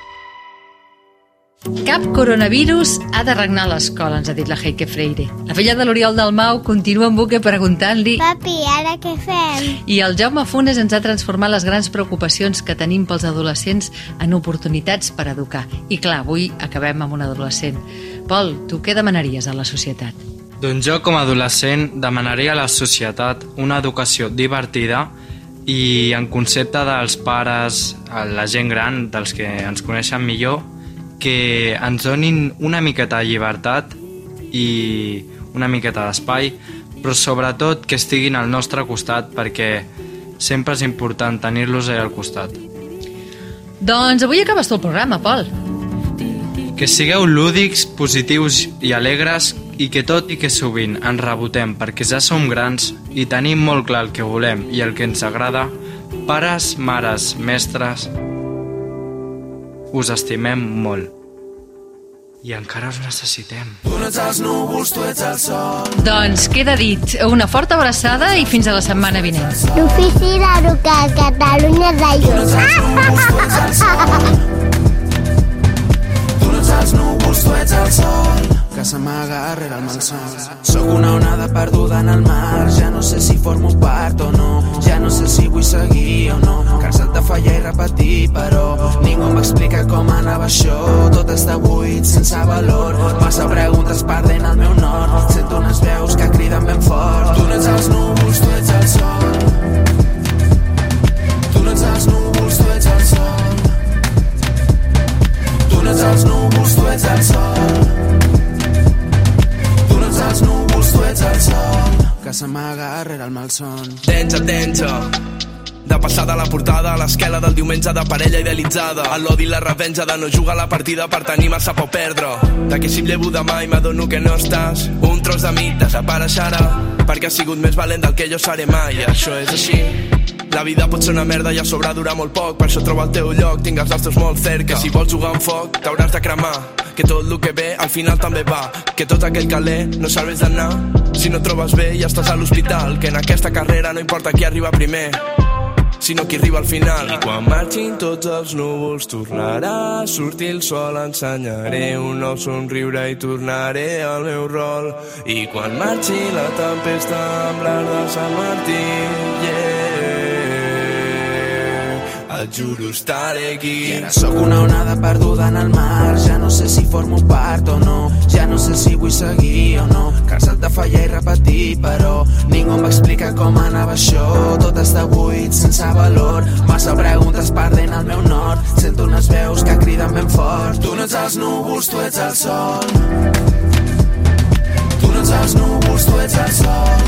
Cap coronavirus ha de regnar a l'escola, ens ha dit la Heike Freire. La filla de l'Oriol Dalmau continua en bucle preguntant-li... Papi, ara què fem? I el Jaume Funes ens ha transformat les grans preocupacions que tenim pels adolescents en oportunitats per educar. I clar, avui acabem amb un adolescent. Pol, tu què demanaries a la societat? Doncs jo, com a adolescent, demanaria a la societat una educació divertida i en concepte dels pares, la gent gran, dels que ens coneixen millor, que ens donin una miqueta de llibertat i una miqueta d'espai, però sobretot que estiguin al nostre costat, perquè sempre és important tenir-los al costat. Doncs avui acabes tu el programa, Pol. Que sigueu lúdics, positius i alegres, i que tot i que sovint ens rebotem perquè ja som grans i tenim molt clar el que volem i el que ens agrada, pares, mares, mestres, us estimem molt. I encara us necessitem. Tu no ets els núvols, tu ets el sol. Doncs queda dit. Una forta abraçada i fins a la setmana vinent. L'ofici d'educar a Catalunya d'Allò. Tu no ets els núvols, tu ets el sol que s'amaga rere el malson. Sóc una onada perduda en el mar, ja no sé si formo part o no, ja no sé si vull seguir o no, cansat de fallar i repetir, però ningú m'explica com anava això, tot està buit, sense valor, massa preguntes perdent el meu nord, sento unes veus que criden ben fort. Tu no ets els núvols, tu ets el sol. Tu no ets els núvols, tu ets el sol. Tu no ets els núvols, tu ets el sol. Els núvols, tu ets el sol que s'amaga rere el malson. Denja, denja, de passada a la portada, a l'esquela del diumenge de parella idealitzada, a l'odi i la revenja de no jugar la partida per tenir massa por perdre, de que si em llevo demà i m'adono que no estàs, un tros de mi desapareixerà, perquè has sigut més valent del que jo seré mai, i això és així. La vida pot ser una merda i a sobre durar molt poc, per això troba el teu lloc, tingues els teus molt cerca. Si vols jugar amb foc, t'hauràs de cremar, que tot el que ve al final també va, que tot aquell caler no serveix d'anar. Si no trobes bé ja estàs a l'hospital, que en aquesta carrera no importa qui arriba primer, sinó qui arriba al final. I quan marxin tots els núvols tornarà a sortir el sol, ensenyaré un nou somriure i tornaré al meu rol. I quan marxi la tempesta amb l'art de Sant Martí, yeah, et juro estaré aquí. I ara sóc una onada perduda en el mar, ja no sé si formo part o no, ja no sé si vull seguir o no, cansat de fallar i repetir, però ningú m'explica com anava això, tot està buit, sense valor, massa preguntes perdent el meu nord, sento unes veus que criden ben fort. Tu no ets els núvols, tu ets el sol. Tu no ets els núvols, tu ets el sol.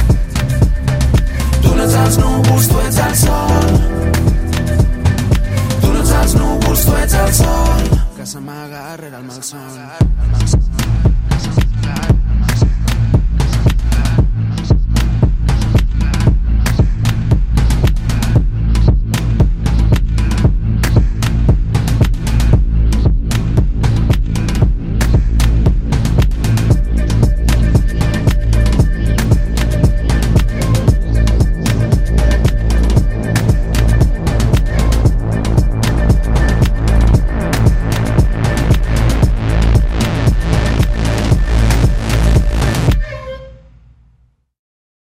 Tu no ets els núvols, tu ets el sol. Tu no ets els núvols, tu ets el sol que s'amaga rere el malson.